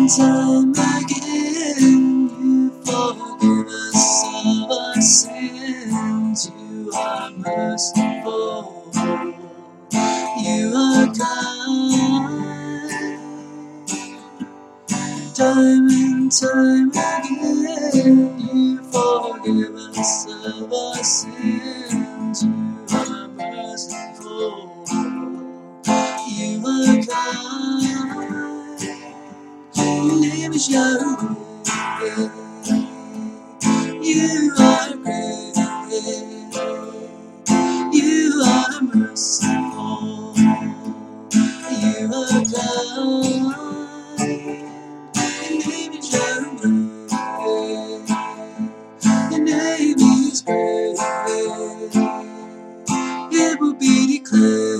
time again, you forgive us of our sins. You are merciful, you are kind. Time and time again, you forgive us of our sins. You are merciful, you are kind. Your name is Yahweh. You are great. You are merciful. You are kind. Your name is Yahweh. Your name is great. It will be declared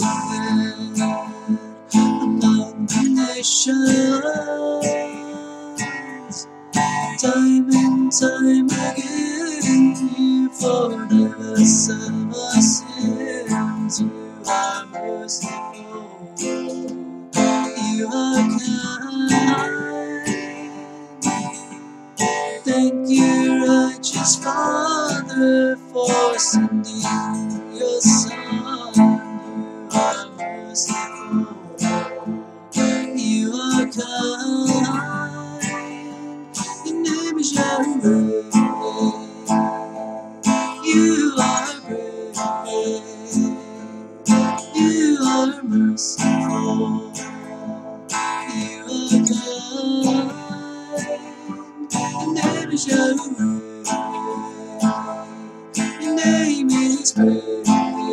among the nations. Time and time again, you forgive us of our sins. You are merciful, you are kind. Thank you, righteous Father, for sending your Son. You are merciful, you are kind. Your name is Yahweh. You are great. You are merciful. You are kind. Your name is Yahweh. Your name is great.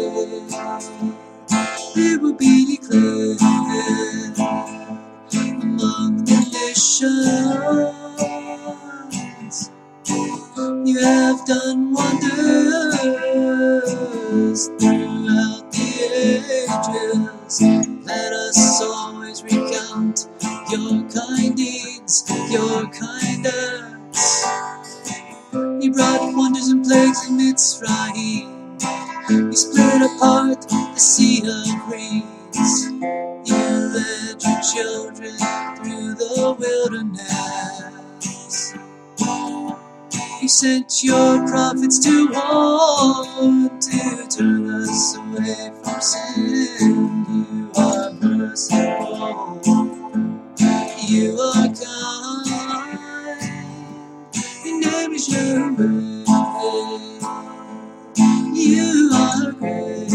It will be declared among the nations. You have done wonders throughout the ages. Let us always recount your kind deeds, your kind acts. You brought wonders and plagues in Mitzrayim. You split apart the sea of reeds. You led your children through the wilderness. You sent your prophets to warn, to turn us away from sin. You are merciful, you are kind. Your name is Yahweh. You are great.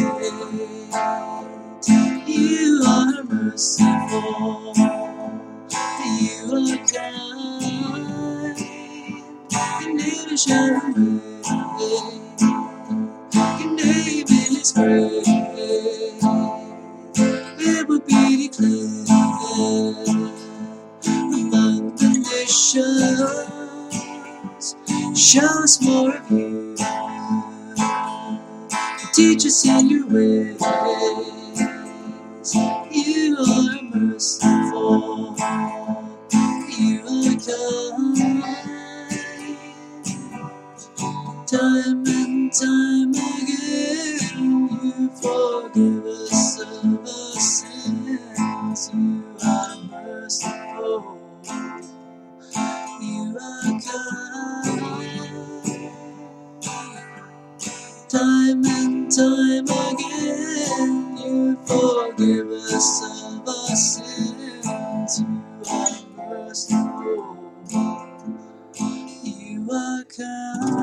You are merciful. You are kind. Your name is Yahweh. Your name is great. It will be declared among the nations. Show us more of you. Teach us in your ways. You are merciful. You are kind. Time and time again, you forgive us of our sins. You are merciful. You are kind. Time and time again, you forgive us of our sins. You are merciful. You are kind.